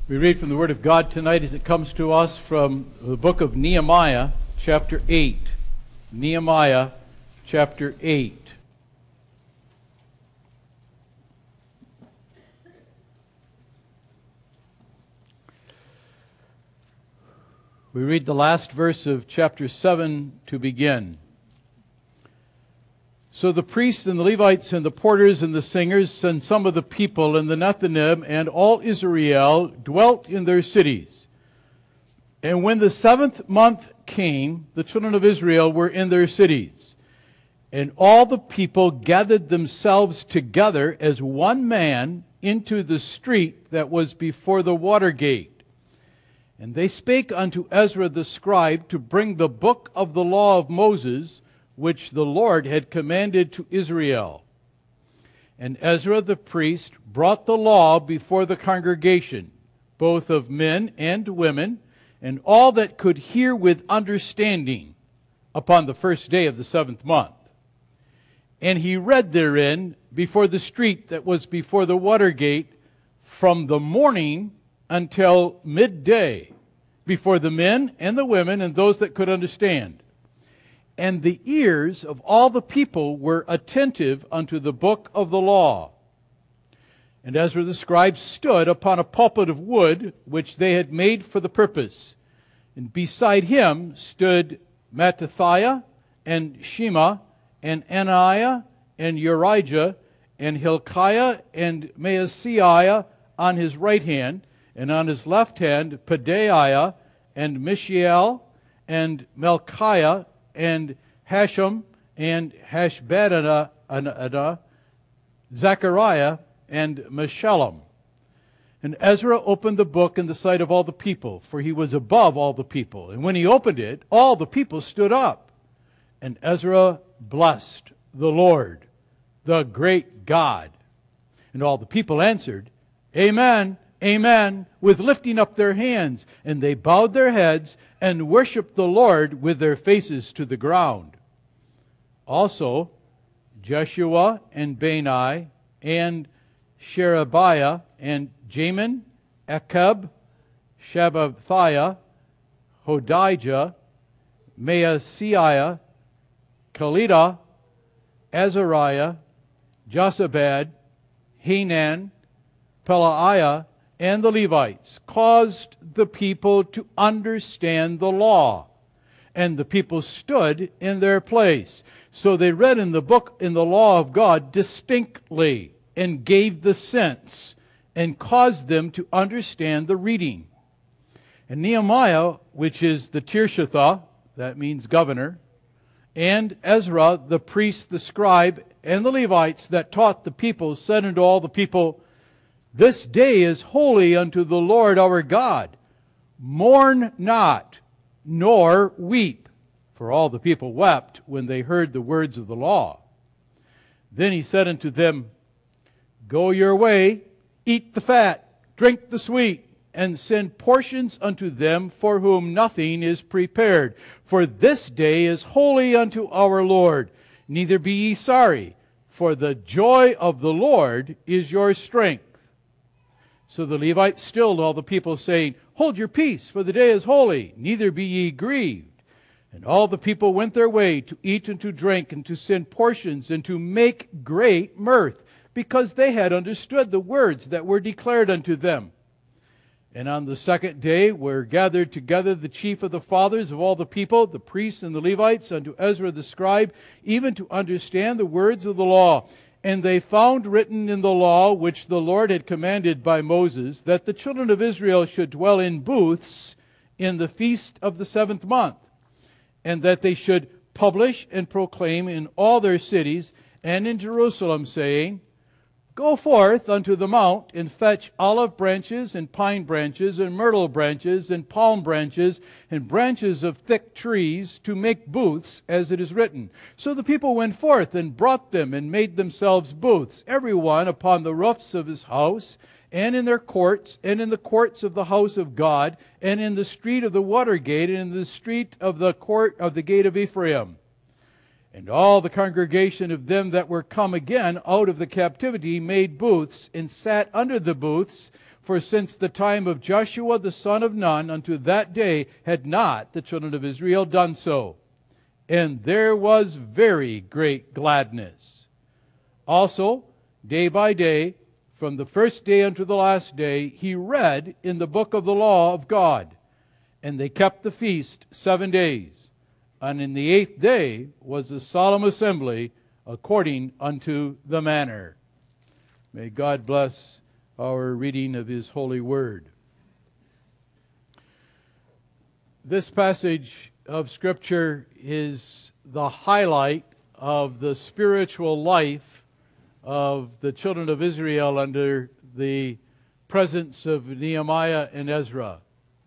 We read from the Word of God tonight as it comes to us from the book of Nehemiah, chapter 8. Nehemiah, chapter 8. We read the last verse of chapter 7 to begin. So the priests and the Levites and the porters and the singers and some of the people and the Nethinim and all Israel dwelt in their cities. And when the 7th month came, the children of Israel were in their cities. And all the people gathered themselves together as one man into the street that was before the water gate. And they spake unto Ezra the scribe to bring the book of the law of Moses, which the Lord had commanded to Israel. And Ezra the priest brought the law before the congregation, both of men and women, and all that could hear with understanding, upon the first day of the 7th month. And he read therein before the street that was before the water gate, from the morning until midday, before the men and the women and those that could understand. And the ears of all the people were attentive unto the book of the law. And Ezra the scribe stood upon a pulpit of wood, which they had made for the purpose. And beside him stood Mattithiah, and Shema, and Ananiah, and Urijah, and Hilkiah, and Maaseiah on his right hand, and on his left hand Pedaiah, and Mishael, and Melchiah, and Hashem, and Hashbaddanah, Zechariah, and Meshullam. And Ezra opened the book in the sight of all the people, for he was above all the people. And when he opened it, all the people stood up. And Ezra blessed the Lord, the great God. And all the people answered, Amen, Amen, with lifting up their hands. And they bowed their heads and worshiped the Lord with their faces to the ground. Also, Jeshua and Bani and Sherebiah and Jamin, Akab, Shabbathiah, Hodijah, Maaseiah, Kelita, Azariah, Josabad, Hanan, Pelaiah, and the Levites caused the people to understand the law. And the people stood in their place. So they read in the book, in the law of God, distinctly, and gave the sense, and caused them to understand the reading. And Nehemiah, which is the Tirshatha, that means governor, and Ezra, the priest, the scribe, and the Levites that taught the people, said unto all the people, This day is holy unto the Lord our God. Mourn not, nor weep. For all the people wept when they heard the words of the law. Then he said unto them, Go your way, eat the fat, drink the sweet, and send portions unto them for whom nothing is prepared. For this day is holy unto our Lord. Neither be ye sorry, for the joy of the Lord is your strength. So the Levites stilled all the people, saying, Hold your peace, for the day is holy, neither be ye grieved. And all the people went their way to eat and to drink, and to send portions, and to make great mirth, because they had understood the words that were declared unto them. And on the second day were gathered together the chief of the fathers of all the people, the priests and the Levites, unto Ezra the scribe, even to understand the words of the law. And they found written in the law, which the Lord had commanded by Moses, that the children of Israel should dwell in booths in the feast of the 7th month, and that they should publish and proclaim in all their cities and in Jerusalem, saying, Go forth unto the mount, and fetch olive branches, and pine branches, and myrtle branches, and palm branches, and branches of thick trees, to make booths, as it is written. So the people went forth, and brought them, and made themselves booths, every one upon the roofs of his house, and in their courts, and in the courts of the house of God, and in the street of the water gate, and in the street of the court of the gate of Ephraim. And all the congregation of them that were come again out of the captivity made booths, and sat under the booths, For since the time of Joshua the son of Nun unto that day had not the children of Israel done so. And there was very great gladness. Also, day by day, from the first day unto the last day, he read in the book of the law of God. And they kept the feast 7 days. And in the 8th day was a solemn assembly according unto the manner. May God bless our reading of His holy word. This passage of Scripture is the highlight of the spiritual life of the children of Israel under the presence of Nehemiah and Ezra.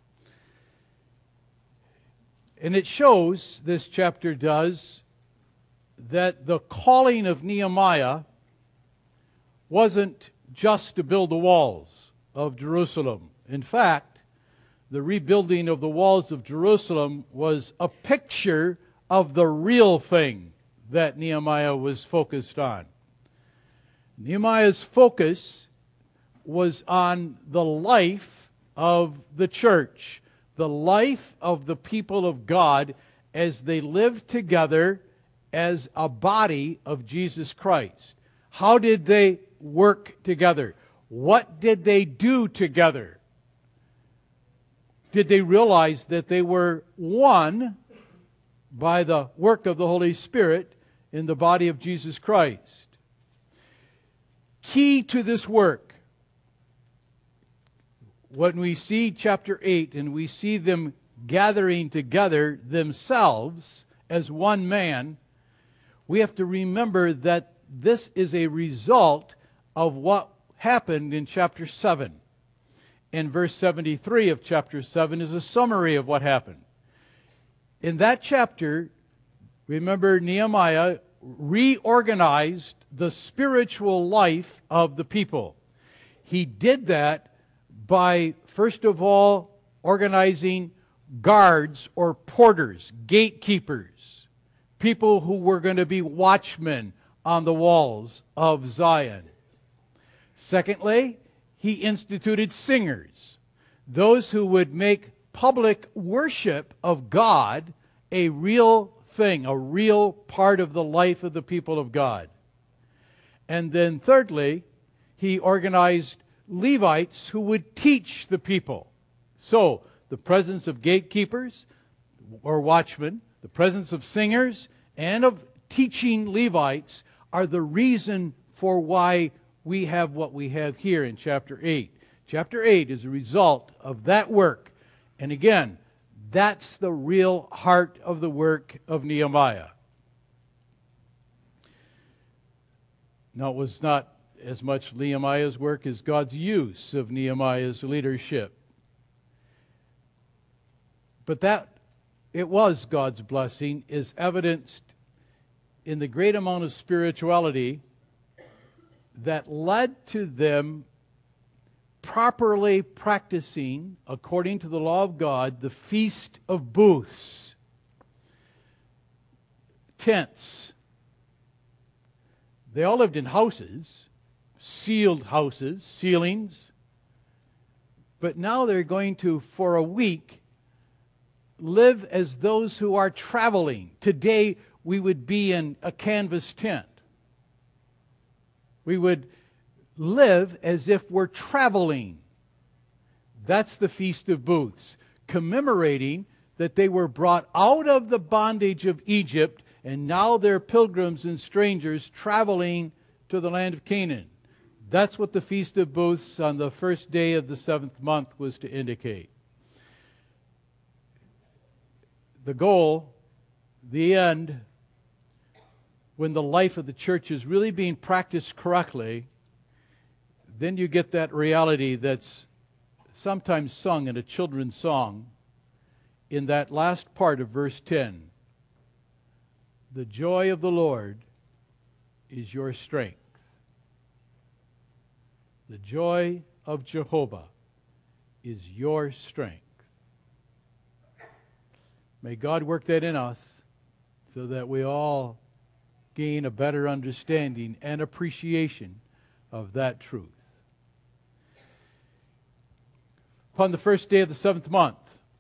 And it shows, this chapter does, that the calling of Nehemiah wasn't just to build the walls of Jerusalem. In fact, the rebuilding of the walls of Jerusalem was a picture of the real thing that Nehemiah was focused on. Nehemiah's focus was on the life of the church, the life of the people of God as they lived together as a body of Jesus Christ. How did they work together? What did they do together? Did they realize that they were one by the work of the Holy Spirit in the body of Jesus Christ? Key to this work, when we see chapter 8 and we see them gathering together themselves as one man, we have to remember that this is a result of what happened in chapter 7. And verse 73 of chapter 7 is a summary of what happened. In that chapter, remember, Nehemiah reorganized the spiritual life of the people. He did that by, first of all, organizing guards or porters, gatekeepers, people who were going to be watchmen on the walls of Zion. Secondly, he instituted singers, those who would make public worship of God a real thing, a real part of the life of the people of God. And then thirdly, he organized Levites who would teach the people. So, the presence of gatekeepers or watchmen, the presence of singers, and of teaching Levites are the reason for why we have what we have here in chapter 8. Chapter 8 is a result of that work. And again, that's the real heart of the work of Nehemiah. Now, it was not as much Nehemiah's work as God's use of Nehemiah's leadership. But that it was God's blessing is evidenced in the great amount of spirituality that led to them properly practicing, according to the law of God, the Feast of Booths. Tents. They all lived in houses, sealed houses, ceilings. But now they're going to, for a week, live as those who are traveling. Today, we would be in a canvas tent. We would live as if we're traveling. That's the Feast of Booths, commemorating that they were brought out of the bondage of Egypt, and now they're pilgrims and strangers traveling to the land of Canaan. That's what the Feast of Booths on the first day of the 7th month was to indicate. The goal, the end, when the life of the church is really being practiced correctly, then you get that reality that's sometimes sung in a children's song in that last part of verse 10. The joy of the Lord is your strength. The joy of Jehovah is your strength. May God work that in us so that we all gain a better understanding and appreciation of that truth. upon the first day of the 7th month.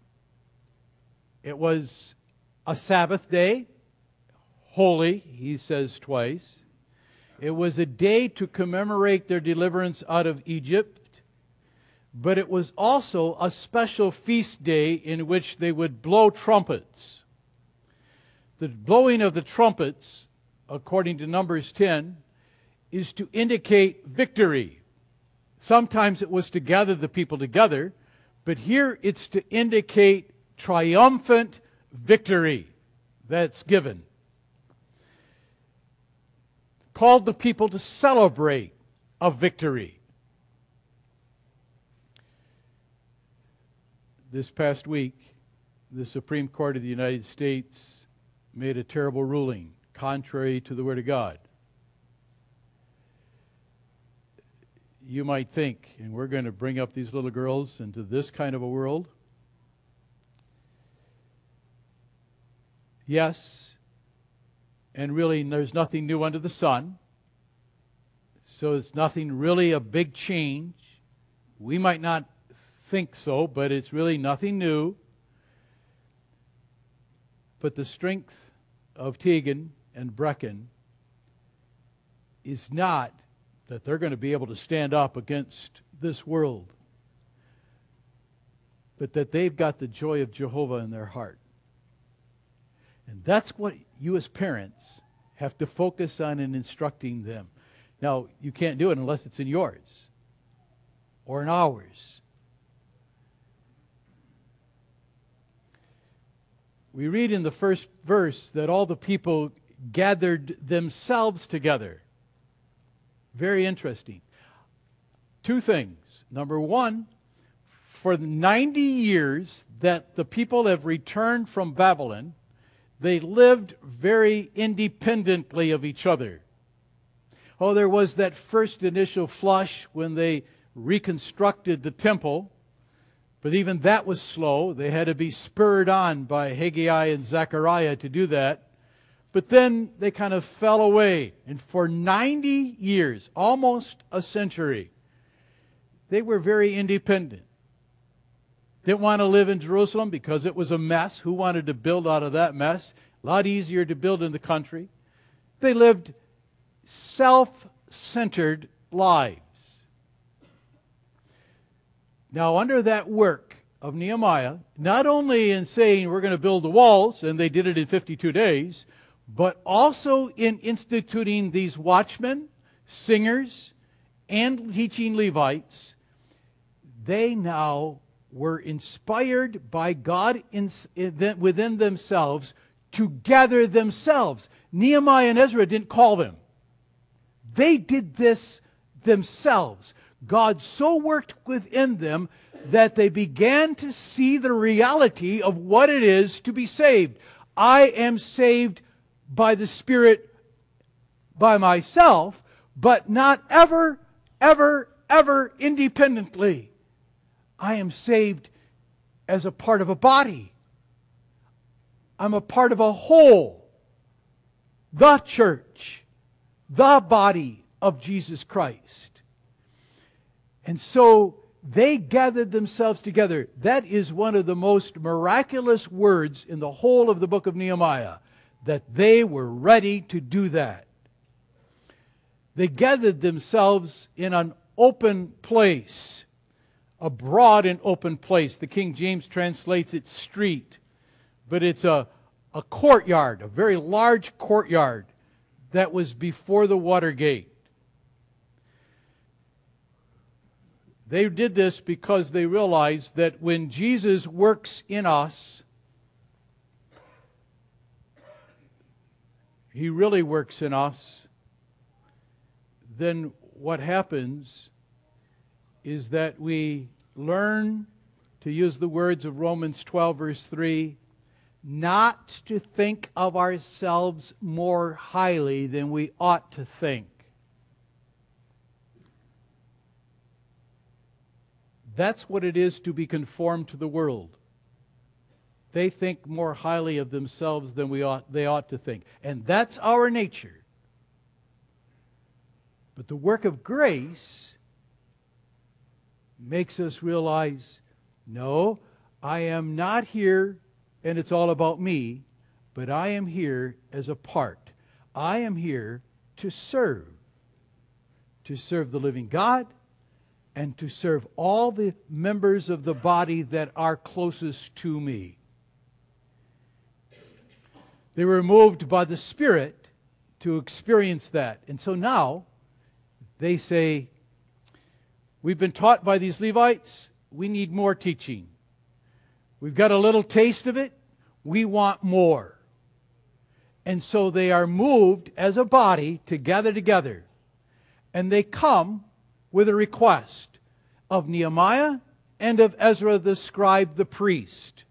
It was a Sabbath day, holy, he says twice. It was a day to commemorate their deliverance out of Egypt, but it was also a special feast day in which they would blow trumpets. The blowing of the trumpets, according to Numbers 10, is to indicate victory. Sometimes it was to gather the people together, but here it's to indicate triumphant victory that's given. Called the people to celebrate a victory. This past week, the Supreme Court of the United States made a terrible ruling, contrary to the Word of God. You might think, and we're going to bring up these little girls into this kind of a world. Yes, and really there's nothing new under the sun. So it's nothing really a big change. We might not think so, but it's really nothing new. But the strength of Tegan and Brecken is not that they're going to be able to stand up against this world, but that they've got the joy of Jehovah in their heart. And that's what you as parents have to focus on in instructing them. Now, you can't do it unless it's in yours or in ours. We read in the first verse that all the people gathered themselves together. Very interesting. Two things. Number one, for the 90 years that the people have returned from Babylon, they lived very independently of each other. Oh, there was that first initial flush when they reconstructed the temple, but even that was slow. They had to be spurred on by Haggai and Zechariah to do that. But then they kind of fell away. And for 90 years, almost a century, they were very independent. Didn't want to live in Jerusalem because it was a mess. Who wanted to build out of that mess? A lot easier to build in the country. They lived self-centered lives. Now, under that work of Nehemiah, not only in saying we're going to build the walls, and they did it in 52 days, but also in instituting these watchmen, singers, and teaching Levites, they now were inspired by God within themselves to gather themselves. Nehemiah and Ezra didn't call them. They did this themselves. God so worked within them that they began to see the reality of what it is to be saved. I am saved by the Spirit by myself, but not ever, ever, ever independently. I am saved as a part of a body. I'm a part of a whole. The church. The body of Jesus Christ. And so they gathered themselves together. That is one of the most miraculous words in the whole of the book of Nehemiah, that they were ready to do that. They gathered themselves in an open place, a broad and open place. The King James translates it street, but it's a courtyard, a very large courtyard that was before the water gate. They did this because they realized that when Jesus works in us, He really works in us, then what happens is that we learn, to use the words of Romans 12, verse 3, not to think of ourselves more highly than we ought to think. That's what it is to be conformed to the world. They think more highly of themselves than they ought to think. And that's our nature. But the work of grace makes us realize No, I am not here and it's all about me, but I am here as a part. I am here to serve the living God and to serve all the members of the body that are closest to me. They were moved by the Spirit to experience that. And so now they say, we've been taught by these Levites, we need more teaching. We've got a little taste of it, we want more. And so they are moved as a body to gather together. And they come with a request of Nehemiah and of Ezra the scribe, the priest.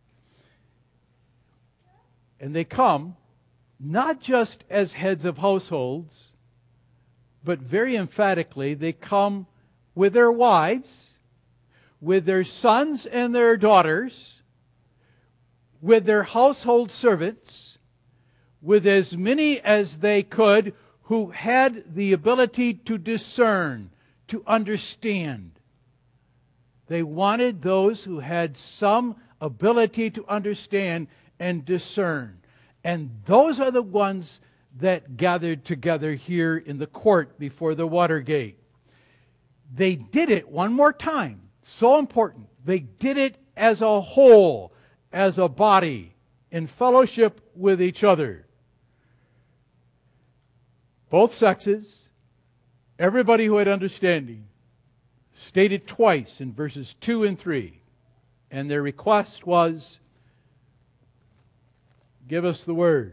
And they come not just as heads of households, but very emphatically, they come with their wives, with their sons and their daughters, with their household servants, with as many as they could who had the ability to discern, to understand. They wanted those who had some ability to understand and discern. And those are the ones that gathered together here in the court before the water gate. They did it one more time. So important. They did it as a whole, as a body, in fellowship with each other. Both sexes, everybody who had understanding, stated twice in verses 2 and 3. And their request was, give us the word.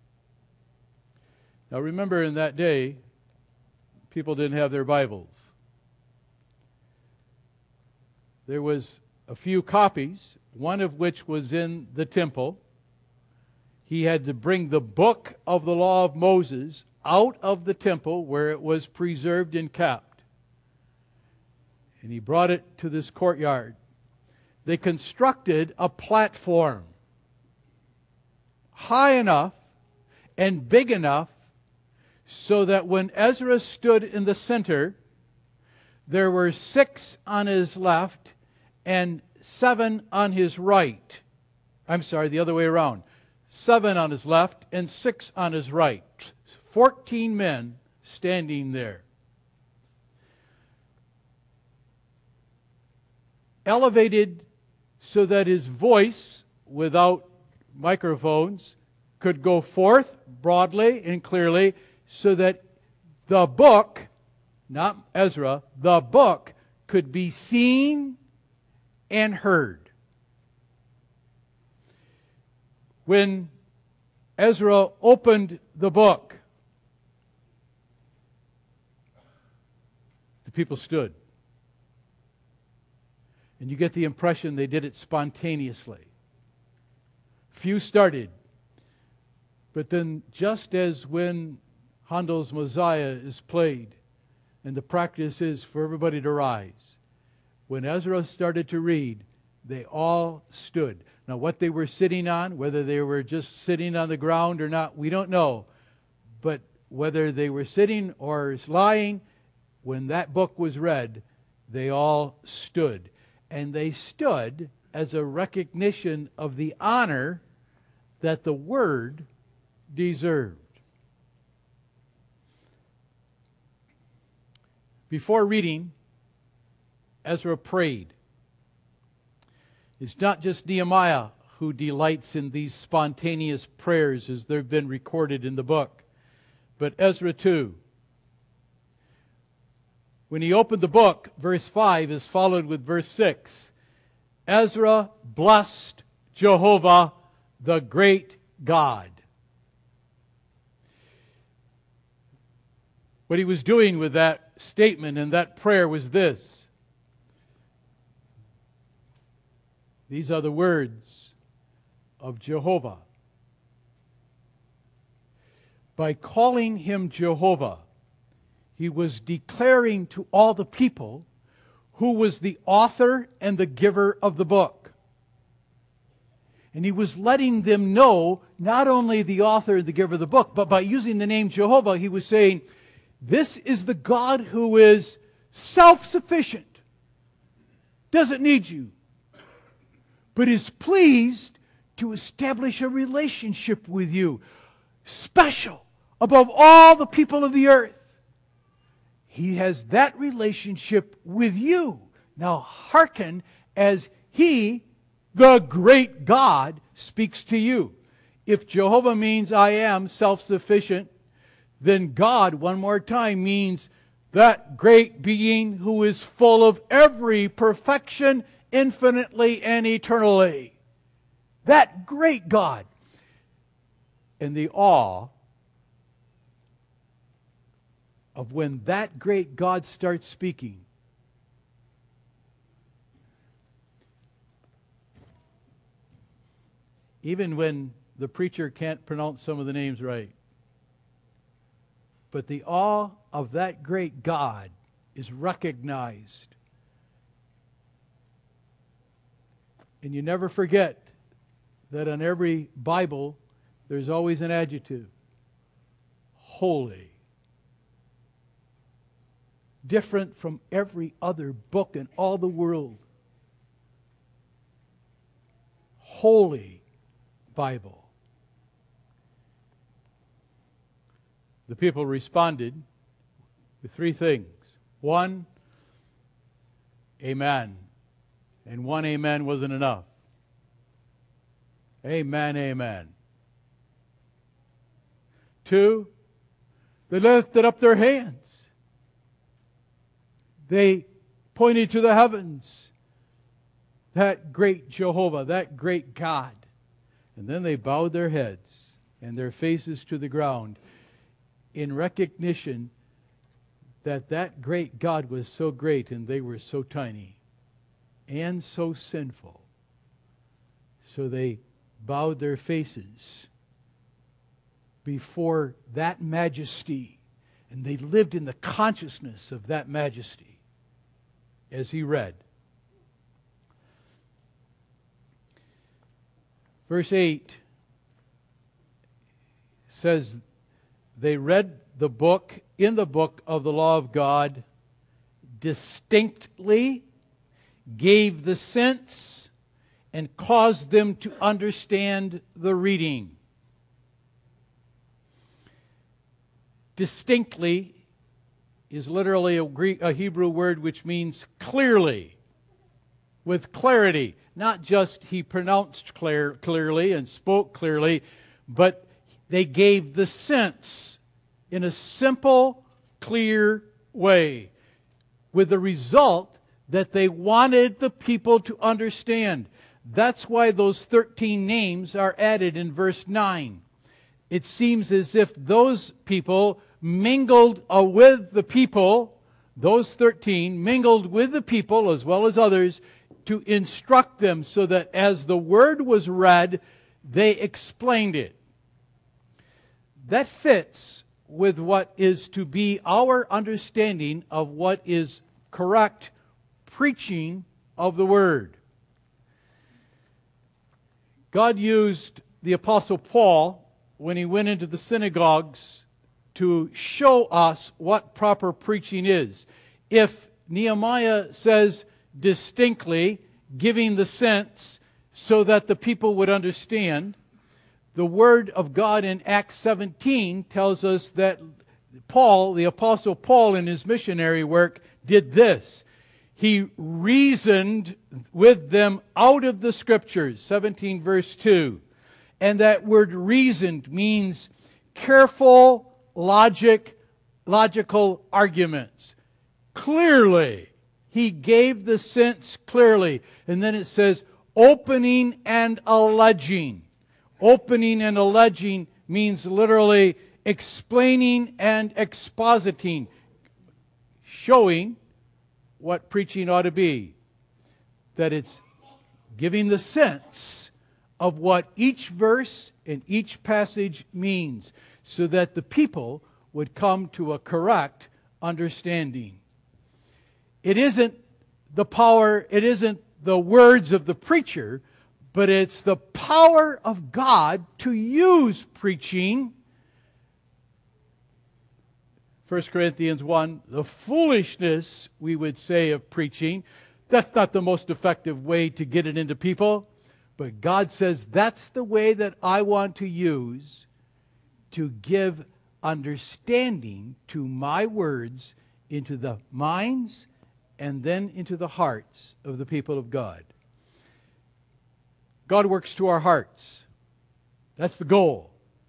Now remember, in that day, people didn't have their Bibles. There was a few copies, one of which was in the temple. He had to bring the book of the law of Moses out of the temple where it was preserved and kept. And he brought it to this courtyard. They constructed a platform high enough and big enough so that when Ezra stood in the center, there were 6 on his left and 7 on his right. I'm sorry, the other way around. 7 on his left and 6 on his right. 14 men standing there. Elevated so that his voice, without microphones, could go forth broadly and clearly, so that the book, not Ezra, the book could be seen and heard. When Ezra opened the book, the people stood. And you get the impression they did it spontaneously. Few started. But then, just as when Handel's Messiah is played, and the practice is for everybody to rise, when Ezra started to read, they all stood. Now, what they were sitting on, whether they were just sitting on the ground or not, we don't know. But whether they were sitting or lying, when that book was read, they all stood. And they stood as a recognition of the honor that the Word deserved. Before reading, Ezra prayed. It's not just Nehemiah who delights in these spontaneous prayers as they've been recorded in the book, but Ezra too. When he opened the book, verse 5 is followed with verse 6. Ezra blessed Jehovah, the great God. What he was doing with that statement and that prayer was this. These are the words of Jehovah. By calling him Jehovah, he was declaring to all the people who was the author and the giver of the book. And he was letting them know not only the author and the giver of the book, but by using the name Jehovah, he was saying, this is the God who is self-sufficient, doesn't need you, but is pleased to establish a relationship with you, special above all the people of the earth. He has that relationship with you. Now hearken as He, the great God, speaks to you. If Jehovah means I am self-sufficient, then God, one more time, means that great being who is full of every perfection, infinitely and eternally. That great God. And the awe of when that great God starts speaking, even when the preacher can't pronounce some of the names right, but the awe of that great God is recognized. And you never forget that on every Bible there's always an adjective. Holy. Different from every other book in all the world. Holy Bible. The people responded with three things. One, amen. And one amen wasn't enough. Amen, amen. Two, they lifted up their hands. They pointed to the heavens. That great Jehovah, that great God. And then they bowed their heads and their faces to the ground in recognition that that great God was so great and they were so tiny and so sinful. So they bowed their faces before that majesty, and they lived in the consciousness of that majesty as he read. Verse 8 says, they read the book, in the book of the law of God, distinctly, gave the sense, and caused them to understand the reading. Distinctly is literally a Hebrew word which means clearly, with clarity. Not just he pronounced clearly and spoke clearly, but they gave the sense in a simple, clear way, with the result that they wanted the people to understand. That's why those 13 names are added in verse 9. It seems as if those people mingled with the people, those 13 mingled with the people as well as others, to instruct them so that as the word was read, they explained it. That fits with what is to be our understanding of what is correct preaching of the word. God used the Apostle Paul when he went into the synagogues to show us what proper preaching is. If Nehemiah says distinctly, giving the sense so that the people would understand, the Word of God in Acts 17 tells us that Paul, the Apostle Paul, in his missionary work, did this. He reasoned with them out of the Scriptures, 17 verse 2. And that word reasoned means careful, logical arguments. Clearly. He gave the sense clearly. And then it says, opening and alleging. Opening and alleging means literally explaining and expositing, showing what preaching ought to be. That it's giving the sense of what each verse and each passage means, so that the people would come to a correct understanding. It isn't the power, it isn't the words of the preacher, but it's the power of God to use preaching. 1 Corinthians 1, the foolishness, we would say, of preaching. That's not the most effective way to get it into people. But God says that's the way that I want to use to give understanding to my words into the minds and then into the hearts of the people of God. God works to our hearts. That's the goal.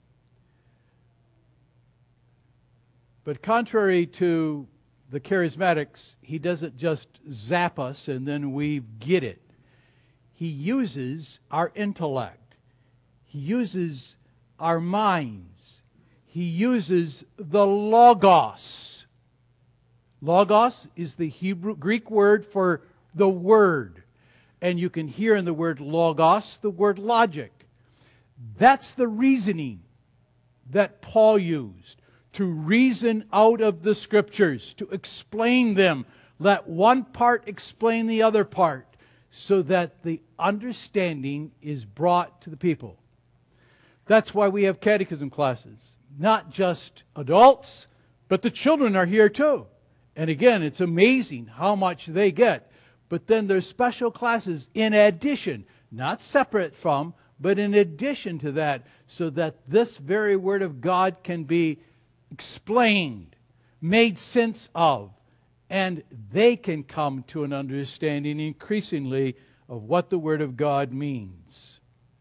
But contrary to the charismatics, he doesn't just zap us and then we get it. He uses our intellect. He uses our minds. He uses the logos. Logos is the Greek word for the word. And you can hear in the word logos the word logic. That's the reasoning that Paul used to reason out of the Scriptures, to explain them. Let one part explain the other part, so that the understanding is brought to the people. That's why we have catechism classes. Not just adults, but the children are here too. And again, it's amazing how much they get. But then there's special classes in addition, not separate from, but in addition to that, so that this very Word of God can be explained, made sense of, and they can come to an understanding increasingly of what the Word of God means.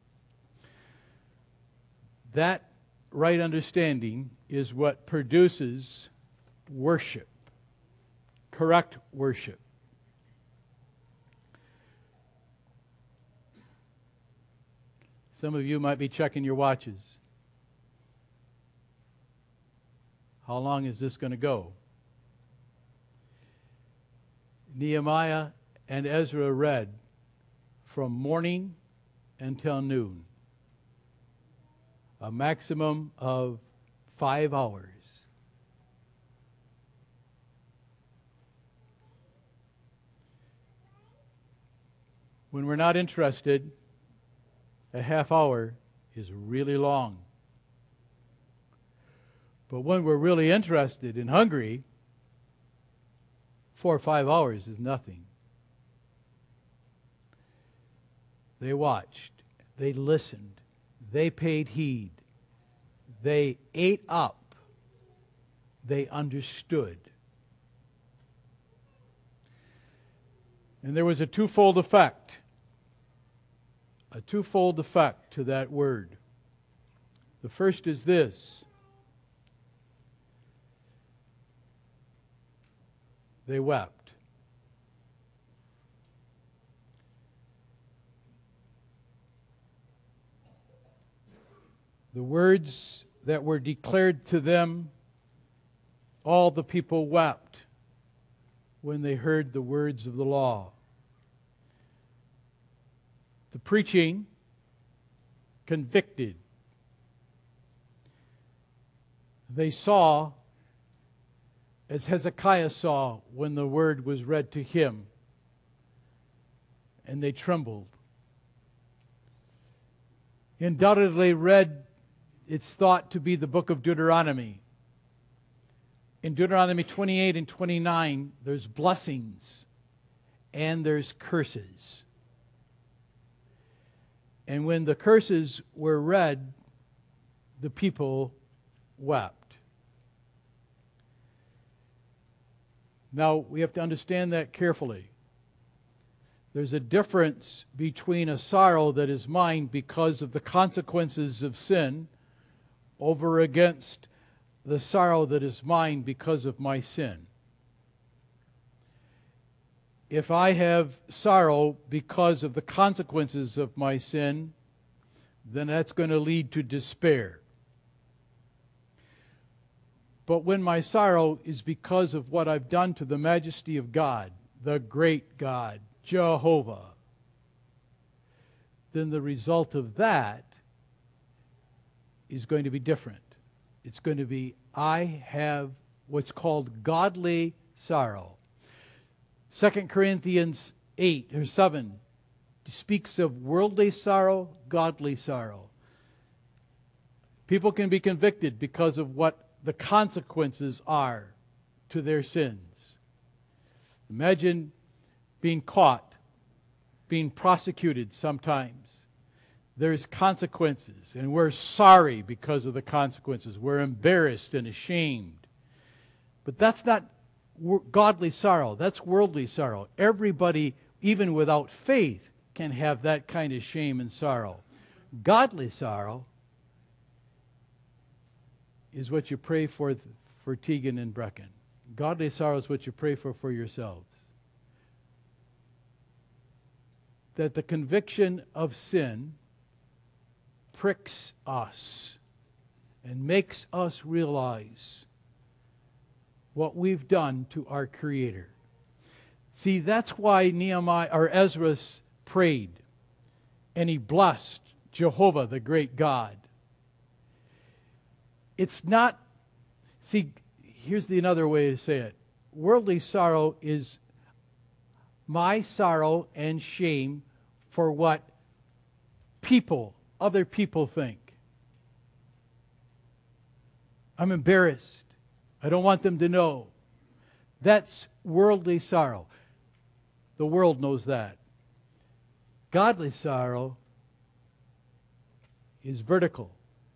That right understanding is what produces worship, correct worship. Some of you might be checking your watches. How long is this going to go? Nehemiah and Ezra read from morning until noon, a maximum of 5 hours. When we're not interested, a half hour is really long. But when we're really interested and hungry, 4 or 5 hours is nothing. They watched, they listened, they paid heed, they ate up, they understood. And there was a twofold effect to that word. The first is this: they wept. The words that were declared to them, all the people wept when they heard the words of the law. The preaching convicted. They saw, as Hezekiah saw when the word was read to him, and they trembled. He undoubtedly read, it's thought to be the book of Deuteronomy. In Deuteronomy 28 and 29, there's blessings and there's curses. And when the curses were read, the people wept. Now, we have to understand that carefully. There's a difference between a sorrow that is mine because of the consequences of sin over against the sorrow that is mine because of my sin. If I have sorrow because of the consequences of my sin, then that's going to lead to despair. But when my sorrow is because of what I've done to the majesty of God, the great God, Jehovah, then the result of that is going to be different. It's going to be, I have what's called godly sorrow. 2 Corinthians 8 or 7 speaks of worldly sorrow, godly sorrow. People can be convicted because of what the consequences are to their sins. Imagine being caught, being prosecuted sometimes, there's consequences, and we're sorry because of the consequences. We're embarrassed and ashamed. But that's not godly sorrow. That's worldly sorrow. Everybody, even without faith, can have that kind of shame and sorrow. Godly sorrow is what you pray for Tegan and Brecken. Godly sorrow is what you pray for yourselves. That the conviction of sin pricks us and makes us realize what we've done to our Creator. See, that's why Ezra prayed, and he blessed Jehovah, the great God. It's not, see, here's another way to say it. Worldly sorrow is my sorrow and shame for what other people think. I'm embarrassed. I don't want them to know. That's worldly sorrow. The world knows that. Godly sorrow is vertical.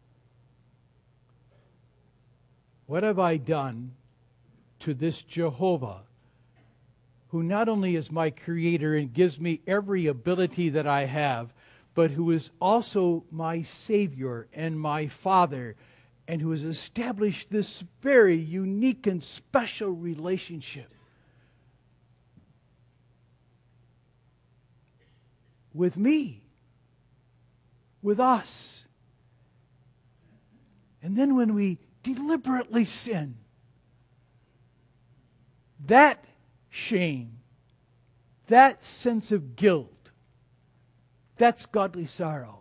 What have I done to this Jehovah, who not only is my Creator and gives me every ability that I have, but who is also my Savior and my Father, and who has established this very unique and special relationship with me, with us. And then when we deliberately sin, that shame, that sense of guilt, that's godly sorrow.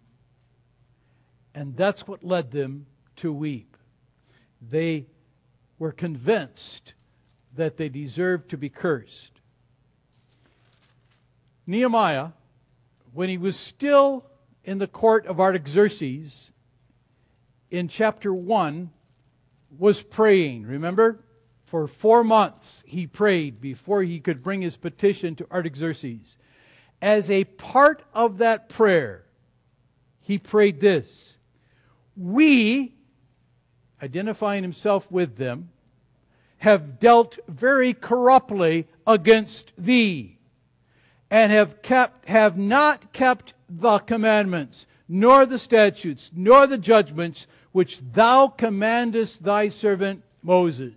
And that's what led them to weep. They were convinced that they deserved to be cursed. Nehemiah, when he was still in the court of Artaxerxes, in chapter 1, was praying. Remember? For 4 months he prayed before he could bring his petition to Artaxerxes. As a part of that prayer, he prayed this: we, identifying himself with them, have dealt very corruptly against thee, and have not kept the commandments, nor the statutes, nor the judgments which thou commandest thy servant Moses.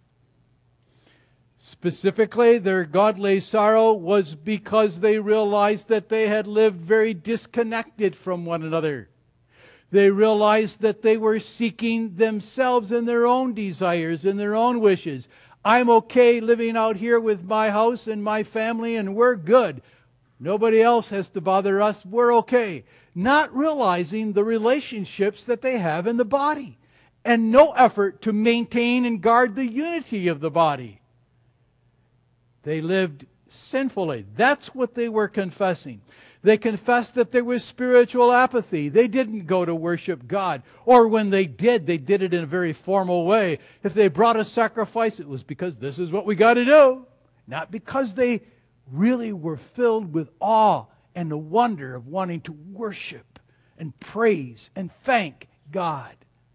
Specifically, their godly sorrow was because they realized that they had lived very disconnected from one another. They realized that they were seeking themselves and their own desires and their own wishes. I'm okay living out here with my house and my family, and we're good. Nobody else has to bother us. We're okay. Not realizing the relationships that they have in the body, and no effort to maintain and guard the unity of the body. They lived sinfully. That's what they were confessing. They confessed that there was spiritual apathy. They didn't go to worship God. Or when they did it in a very formal way. If they brought a sacrifice, it was because this is what we got to do. Not because they really were filled with awe and the wonder of wanting to worship and praise and thank God.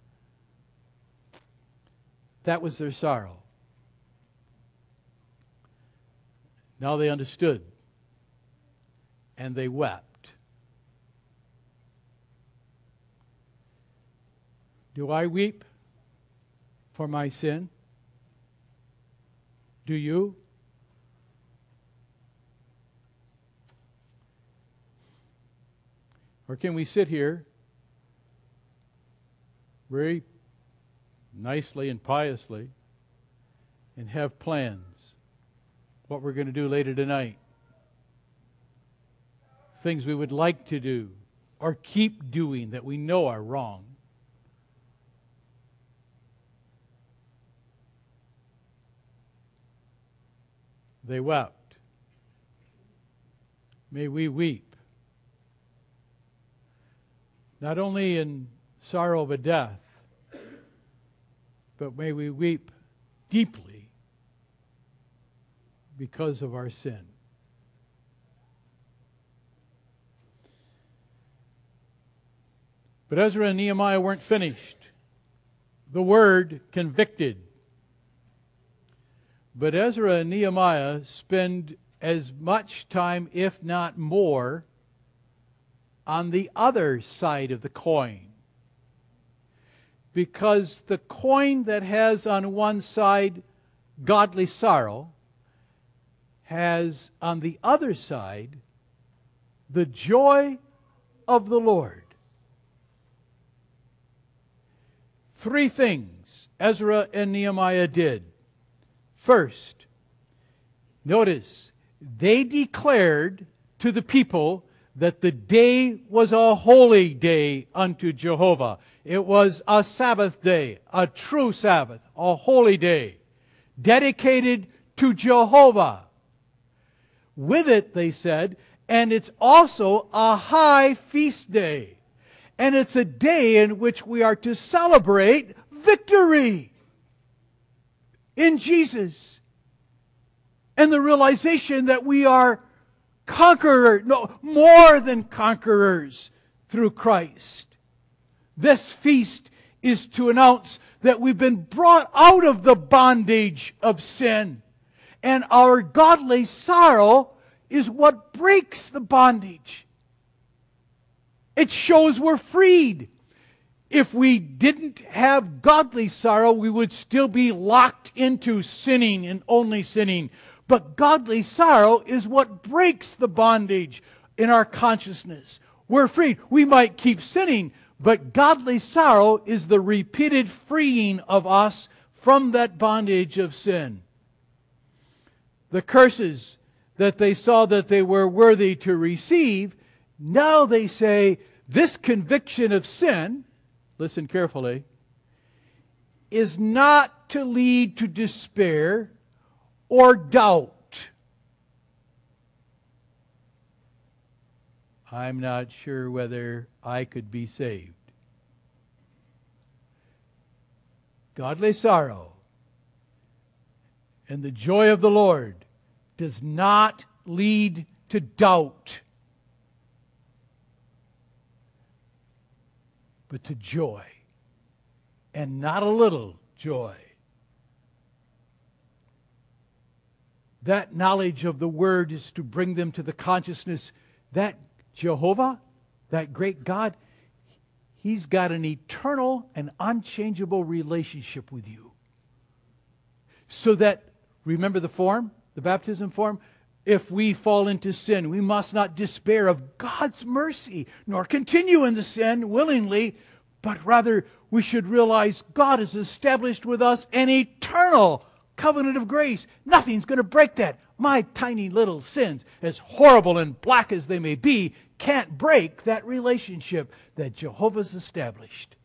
That was their sorrow. Now they understood, and they wept. Do I weep for my sin? Do you? Or can we sit here very nicely and piously and have plans? What we're going to do later tonight. Things we would like to do or keep doing that we know are wrong. They wept. May we weep. Not only in sorrow of a death, but may we weep deeply because of our sin. But Ezra and Nehemiah weren't finished. The word convicted. But Ezra and Nehemiah spend as much time, if not more, on the other side of the coin. Because the coin that has on one side godly sorrow has on the other side the joy of the Lord. Three things Ezra and Nehemiah did. First, notice, they declared to the people that the day was a holy day unto Jehovah. It was a Sabbath day, a true Sabbath, a holy day, dedicated to Jehovah. With it, they said, and it's also a high feast day. And it's a day in which we are to celebrate victory in Jesus. And the realization that we are conquerors, no, more than conquerors through Christ. This feast is to announce that we've been brought out of the bondage of sin. And our godly sorrow is what breaks the bondage. It shows we're freed. If we didn't have godly sorrow, we would still be locked into sinning and only sinning. But godly sorrow is what breaks the bondage in our consciousness. We're freed. We might keep sinning, but godly sorrow is the repeated freeing of us from that bondage of sin. The curses that they saw that they were worthy to receive, now they say, this conviction of sin, listen carefully, is not to lead to despair or doubt. I'm not sure whether I could be saved. Godly sorrow and the joy of the Lord does not lead to doubt, but to joy, and not a little joy. That knowledge of the Word is to bring them to the consciousness that Jehovah, that great God, He's got an eternal and unchangeable relationship with you. So that, remember the form, the baptism form? If we fall into sin, we must not despair of God's mercy, nor continue in the sin willingly, but rather we should realize God has established with us an eternal covenant of grace. Nothing's going to break that. My tiny little sins, as horrible and black as they may be, can't break that relationship that Jehovah's established.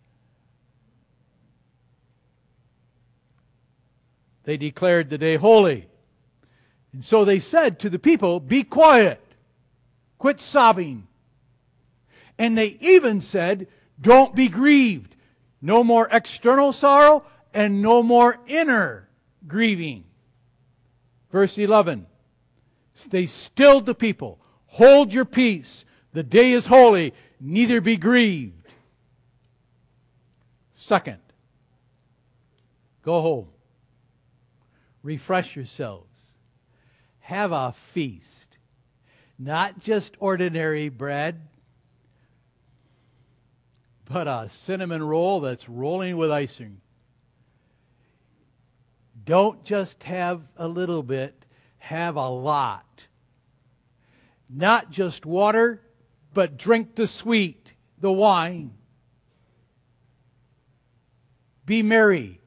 They declared the day holy. And so they said to the people, be quiet. Quit sobbing. And they even said, don't be grieved. No more external sorrow and no more inner grieving. Verse 11. They stilled the people. Hold your peace. The day is holy. Neither be grieved. Second, go home. Refresh yourselves. Have a feast. Not just ordinary bread, but a cinnamon roll that's rolling with icing. Don't just have a little bit, have a lot. Not just water, but drink the sweet, the wine. Be merry.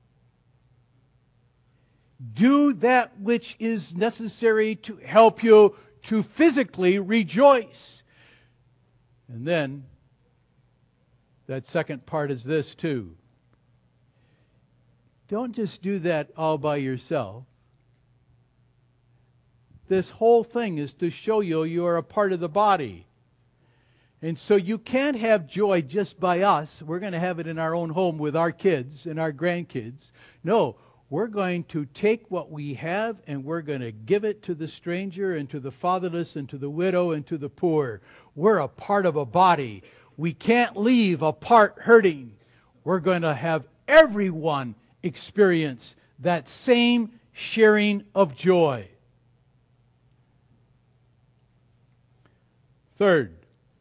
Do that which is necessary to help you to physically rejoice. And then, that second part is this too. Don't just do that all by yourself. This whole thing is to show you are a part of the body. And so you can't have joy just by us. We're going to have it in our own home with our kids and our grandkids. No, we're going to take what we have and we're going to give it to the stranger and to the fatherless and to the widow and to the poor. We're a part of a body. We can't leave a part hurting. We're going to have everyone experience that same sharing of joy. Third,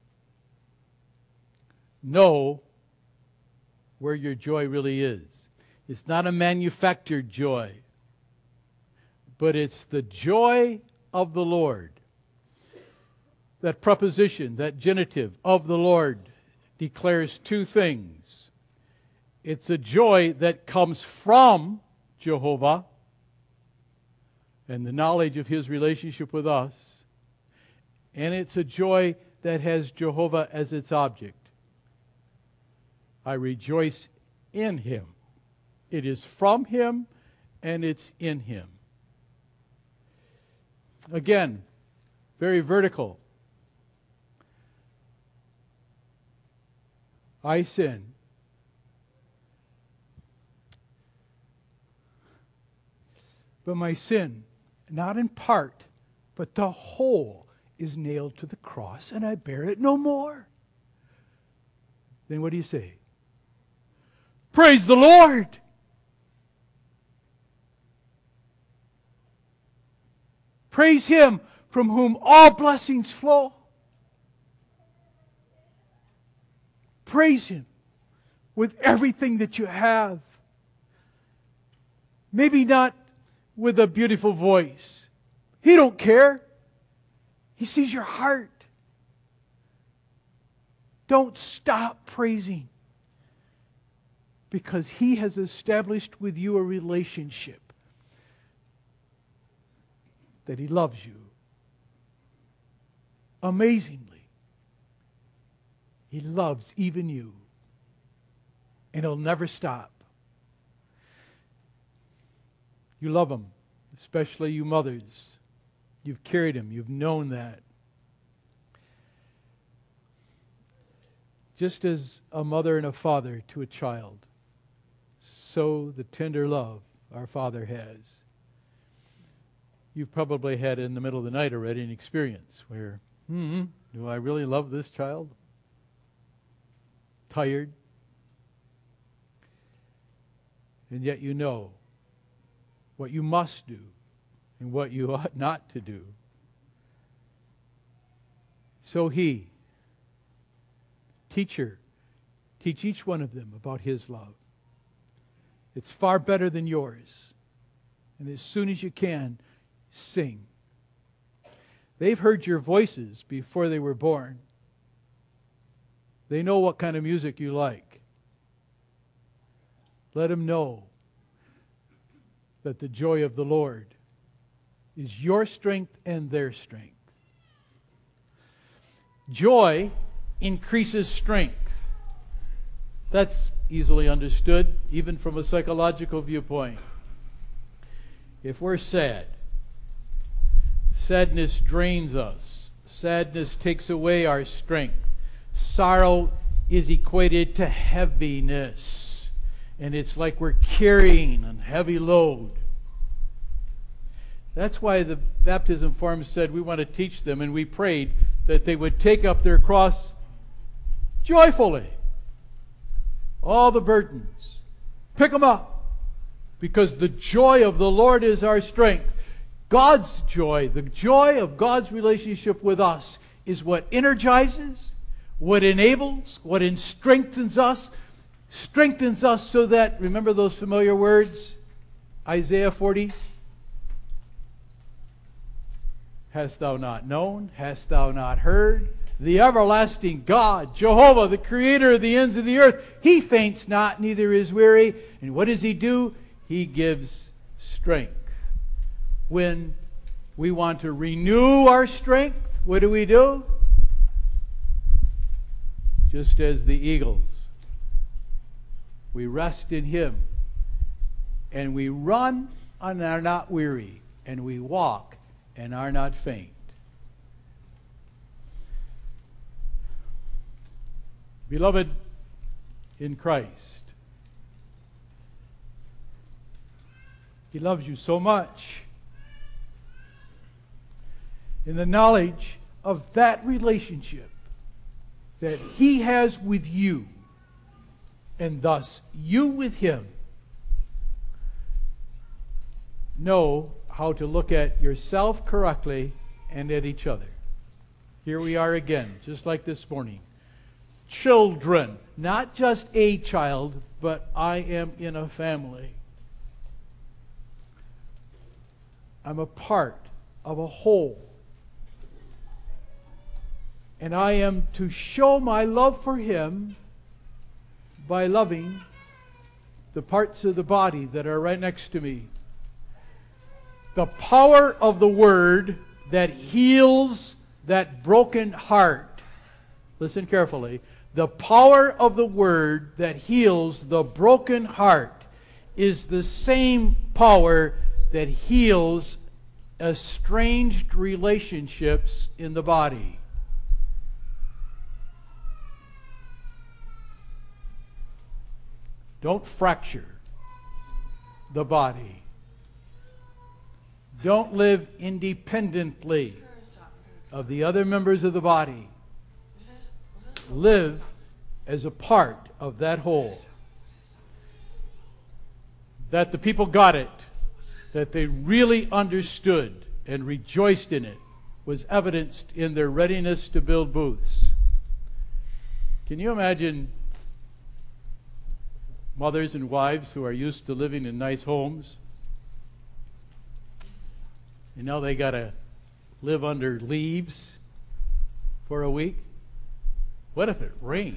know where your joy really is. It's not a manufactured joy, but it's the joy of the Lord. That preposition, that genitive, of the Lord, declares two things. It's a joy that comes from Jehovah and the knowledge of His relationship with us. And it's a joy that has Jehovah as its object. I rejoice in Him. It is from Him and it's in Him. Again, very vertical. I sin. But my sin, not in part, but the whole, is nailed to the cross, and I bear it no more. Then what do you say? Praise the Lord! Praise Him from whom all blessings flow. Praise Him with everything that you have. Maybe not with a beautiful voice. He don't care. He sees your heart. Don't stop praising, because He has established with you a relationship that He loves you. Amazingly, He loves even you, and He'll never stop. You love Him, especially you mothers. You've carried Him. You've known that. Just as a mother and a father to a child, so the tender love our Father has. You've probably had in the middle of the night already an experience where, do I really love this child? Tired. And yet you know what you must do and what you ought not to do. So He, teacher, teach each one of them about His love. It's far better than yours. And as soon as you can, sing. They've heard your voices before they were born. They know what kind of music you like. Let them know that the joy of the Lord is your strength and their strength. Joy increases strength. That's easily understood, even from a psychological viewpoint. If we're sad, sadness drains us. Sadness takes away our strength. Sorrow is equated to heaviness. And it's like we're carrying a heavy load. That's why the baptism form said we want to teach them, and we prayed that they would take up their cross joyfully. All the burdens. Pick them up. Because the joy of the Lord is our strength. God's joy, the joy of God's relationship with us, is what energizes, what enables, what strengthens us. Strengthens us so that, remember those familiar words? Isaiah 40. Hast thou not known? Hast thou not heard? The everlasting God, Jehovah, the creator of the ends of the earth, He faints not, neither is weary. And what does He do? He gives strength. When we want to renew our strength, what do? Just as the eagles, we rest in Him, and we run and are not weary, and we walk and are not faint. Beloved in Christ, He loves you so much. In the knowledge of that relationship, that He has with you, and thus you with Him, know how to look at yourself correctly and at each other. Here we are again, just like this morning. Children, not just a child, but I am in a family. I'm a part of a whole. And I am to show my love for Him by loving the parts of the body that are right next to me. The power of the Word that heals that broken heart. Listen carefully. The power of the Word that heals the broken heart is the same power that heals estranged relationships in the body. Don't fracture the body. Don't live independently of the other members of the body. Live as a part of that whole. That the people got it, that they really understood and rejoiced in it, was evidenced in their readiness to build booths. Can you imagine mothers and wives who are used to living in nice homes? And now they got to live under leaves for a week? What if it rains?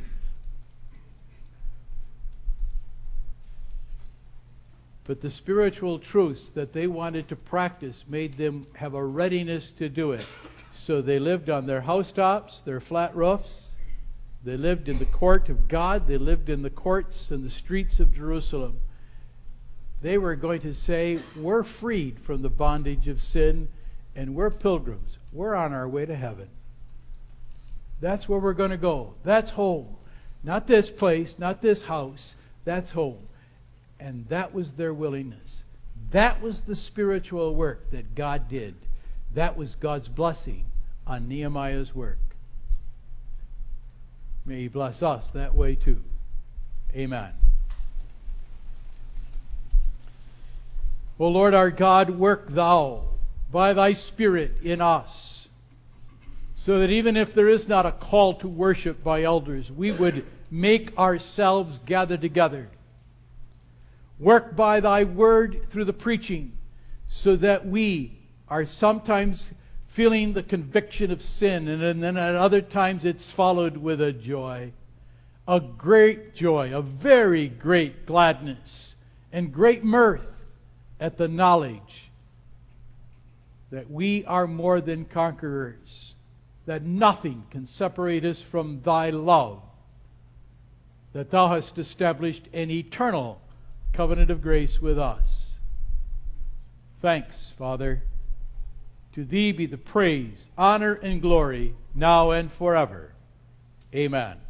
But the spiritual truths that they wanted to practice made them have a readiness to do it. So they lived on their housetops, their flat roofs. They lived in the court of God. They lived in the courts and the streets of Jerusalem. They were going to say, we're freed from the bondage of sin, and we're pilgrims. We're on our way to heaven. That's where we're going to go. That's home. Not this place, not this house. That's home. And that was their willingness. That was the spiritual work that God did. That was God's blessing on Nehemiah's work. May He bless us that way too. Amen. O Lord our God, work Thou by Thy Spirit in us, so that even if there is not a call to worship by elders, we would make ourselves gather together. Work by Thy Word through the preaching, so that we are sometimes feeling the conviction of sin, and then at other times it's followed with a joy, a great joy, a very great gladness, and great mirth at the knowledge that we are more than conquerors, that nothing can separate us from Thy love, that Thou hast established an eternal covenant of grace with us. Thanks, Father. To Thee be the praise, honor, and glory, now and forever. Amen.